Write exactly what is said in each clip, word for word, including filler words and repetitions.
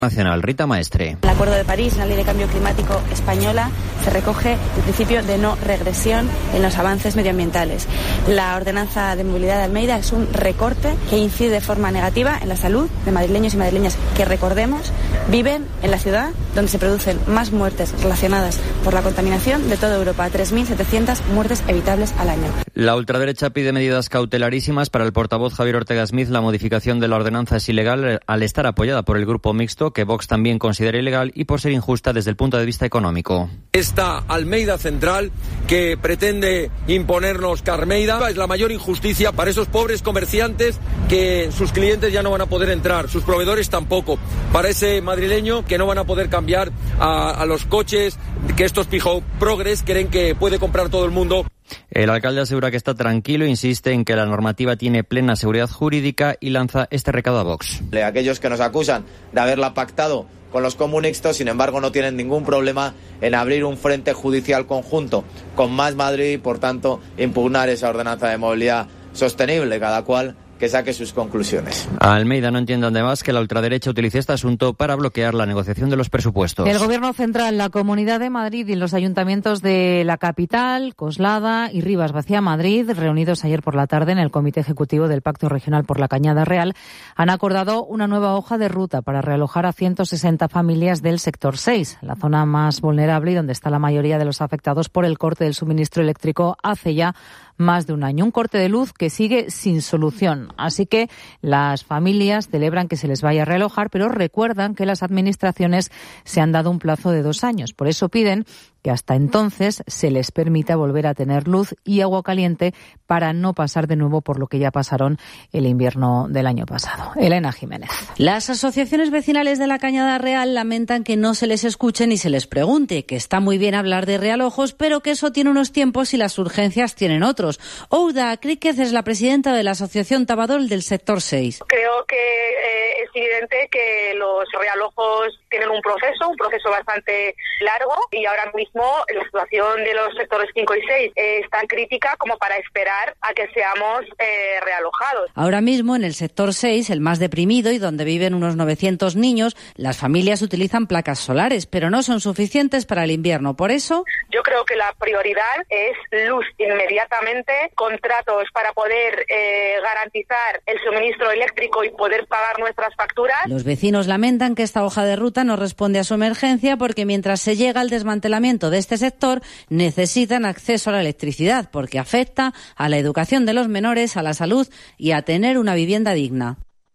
Nacional, Rita Maestre. El Acuerdo de París, la Ley de Cambio Climático española, se recoge el principio de no regresión en los avances medioambientales. La Ordenanza de Movilidad de Almeida es un recorte que incide de forma negativa en la salud de madrileños y madrileñas que, recordemos, viven en la ciudad donde se producen más muertes relacionadas por la contaminación de toda Europa, tres mil setecientas muertes evitables al año. La ultraderecha pide medidas cautelarísimas. Para el portavoz Javier Ortega Smith, la modificación de la ordenanza es ilegal al estar apoyada por el grupo mixto, que Vox también considera ilegal, y por ser injusta desde el punto de vista económico. Esta Almeida Central que pretende imponernos Carmeida es la mayor injusticia para esos pobres comerciantes que sus clientes ya no van a poder entrar, sus proveedores tampoco, para ese madrileño que no van a poder cambiar a, a los coches que estos pijo progres creen que puede comprar todo el mundo. El alcalde asegura que está tranquilo, insiste en que la normativa tiene plena seguridad jurídica y lanza este recado a Vox. Aquellos que nos acusan de haberla pactado con los comunistas, sin embargo, no tienen ningún problema en abrir un frente judicial conjunto con Más Madrid y, por tanto, impugnar esa ordenanza de movilidad sostenible, cada cual que saque sus conclusiones. Almeida no entiende además que la ultraderecha utilice este asunto para bloquear la negociación de los presupuestos. El Gobierno Central, la Comunidad de Madrid y los ayuntamientos de la capital, Coslada y Rivas Vacía Madrid, reunidos ayer por la tarde en el Comité Ejecutivo del Pacto Regional por la Cañada Real, han acordado una nueva hoja de ruta para realojar a ciento sesenta familias del sector seis, la zona más vulnerable y donde está la mayoría de los afectados por el corte del suministro eléctrico hace ya más de un año. Un corte de luz que sigue sin solución. Así que las familias celebran que se les vaya a realojar, pero recuerdan que las administraciones se han dado un plazo de dos años. Por eso piden que hasta entonces se les permita volver a tener luz y agua caliente para no pasar de nuevo por lo que ya pasaron el invierno del año pasado. Elena Jiménez. Las asociaciones vecinales de la Cañada Real lamentan que no se les escuche ni se les pregunte, que está muy bien hablar de realojos, pero que eso tiene unos tiempos y las urgencias tienen otros. Ouda Críquez es la presidenta de la Asociación Tabadol del sector seis. Creo que eh, es evidente que los realojos tienen un proceso, un proceso bastante largo, y ahora mismo la situación de los sectores cinco y seis es tan crítica como para esperar a que seamos eh, realojados. Ahora mismo en el sector seis, el más deprimido y donde viven unos novecientos niños, las familias utilizan placas solares, pero no son suficientes para el invierno. Por eso, yo creo que la prioridad es luz inmediatamente, contratos para poder eh, garantizar el suministro eléctrico y poder pagar nuestras facturas. Los vecinos lamentan que esta hoja de ruta no responde a su emergencia porque mientras se llega al desmantelamiento de este sector necesitan acceso a la electricidad porque afecta a la educación de los menores, a la salud y a tener una vivienda digna.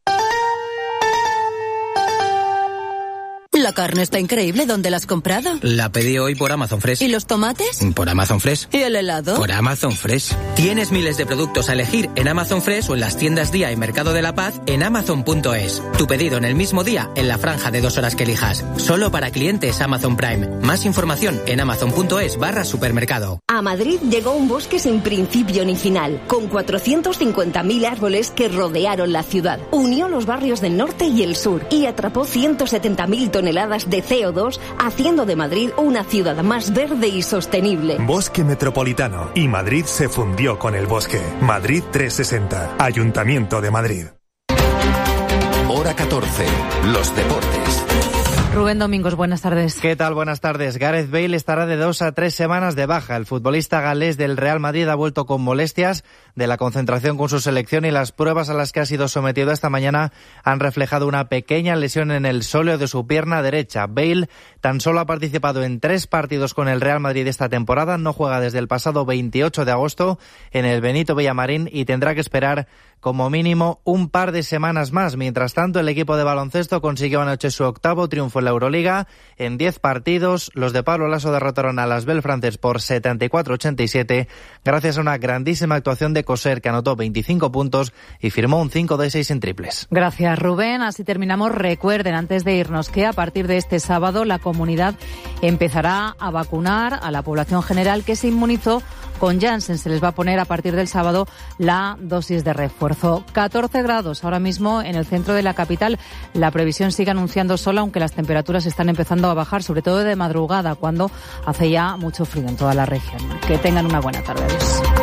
La carne está increíble. ¿Dónde la has comprado? La pedí hoy por Amazon Fresh. ¿Y los tomates? Por Amazon Fresh. ¿Y el helado? Por Amazon Fresh. Tienes miles de productos a elegir en Amazon Fresh o en las tiendas Día y Mercado de la Paz en amazon punto es. Tu pedido en el mismo día en la franja de dos horas que elijas. Solo para clientes Amazon Prime. Más información en amazon punto es barra supermercado. A Madrid llegó un bosque sin principio ni final, con cuatrocientos cincuenta mil árboles que rodearon la ciudad. Unió los barrios del norte y el sur y atrapó ciento setenta mil toneladas de C O dos, haciendo de Madrid una ciudad más verde y sostenible. Bosque Metropolitano. Y Madrid se fundió con el bosque. Madrid trescientos sesenta. Ayuntamiento de Madrid. Hora catorce. Los deportes. Rubén Domingos, buenas tardes. ¿Qué tal? Buenas tardes. Gareth Bale estará de dos a tres semanas de baja. El futbolista galés del Real Madrid ha vuelto con molestias de la concentración con su selección y las pruebas a las que ha sido sometido esta mañana han reflejado una pequeña lesión en el sóleo de su pierna derecha. Bale tan solo ha participado en tres partidos con el Real Madrid esta temporada, no juega desde el pasado veintiocho de agosto en el Benito Villamarín y tendrá que esperar como mínimo un par de semanas más. Mientras tanto, el equipo de baloncesto consiguió anoche su octavo triunfo en la Euroliga. En diez partidos, los de Pablo Laso derrotaron a las Bell Frances por setenta y cuatro a ochenta y siete gracias a una grandísima actuación de Coser, que anotó veinticinco puntos y firmó un cinco de seis en triples. Gracias, Rubén. Así terminamos. Recuerden, antes de irnos, que a partir de este sábado la comunidad empezará a vacunar a la población general que se inmunizó con Janssen. Se les va a poner a partir del sábado la dosis de refuerzo. catorce grados ahora mismo en el centro de la capital. La previsión sigue anunciando sol, aunque las temperaturas están empezando a bajar, sobre todo de madrugada, cuando hace ya mucho frío en toda la región. Que tengan una buena tarde. Adiós.